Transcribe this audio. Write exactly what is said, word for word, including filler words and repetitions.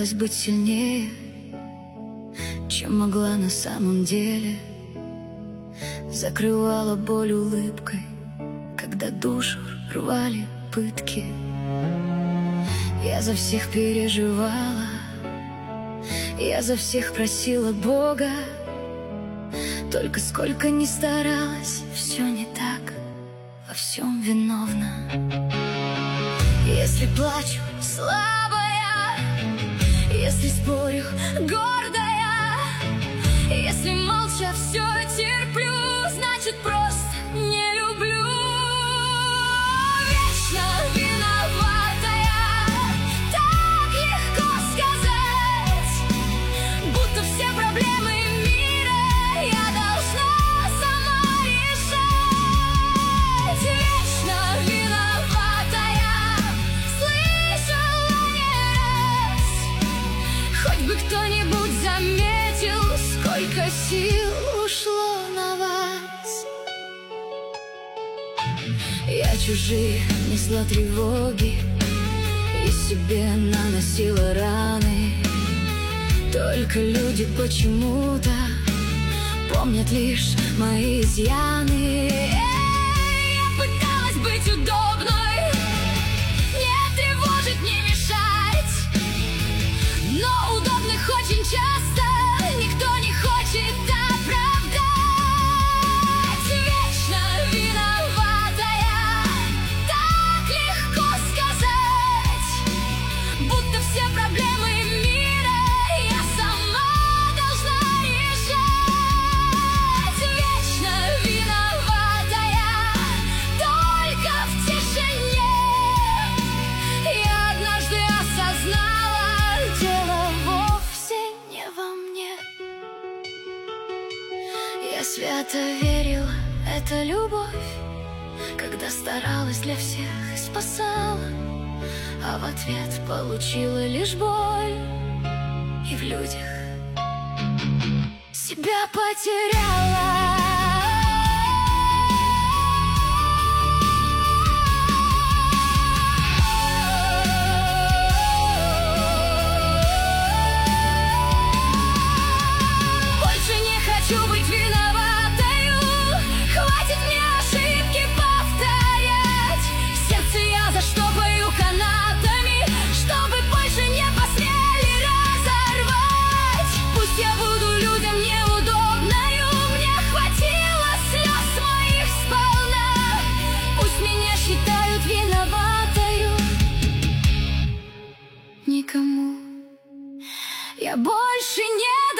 пыталась быть сильнее, чем могла на самом деле. Закрывала боль улыбкой, когда душу рвали пытки. Я за всех переживала, я за всех просила Бога. Только сколько ни старалась, все не так, во всем виновна. Если плачу, слабая, если спорю, гордая, если молча все терплю, значит просто не люблю. Вечно виноватая, так легко сказать, будто все проблемы мира я должна сама решать. Вечно виноватая, слышала не раз, хоть бы кто-нибудь заметил, сколько сил ушло на вас. Я чужие несла тревоги и себе наносила раны. Только люди почему-то помнят лишь мои изъяны. Я пыталась быть удобной, не тревожить, не мешать, но удобных очень часто никто не хочет оправдать. Вечно виноватая, так легко сказать, будто все проблемы мира я сама должна решать. Вечно виноватая, только в тишине я однажды осознала, дело вовсе не во мне. Я свято верила, это любовь, когда старалась для всех и спасала, а в ответ получила лишь боль и в людях себя потеряла. Больше не хочу быть виноватою, хватит мне ошибки повторять. Сердце я заштопаю канатами, чтобы больше не посмели разорвать. Пусть я буду людям неудобною, мне хватило слез моих сполна. Пусть меня считают виноватою, никому я больше не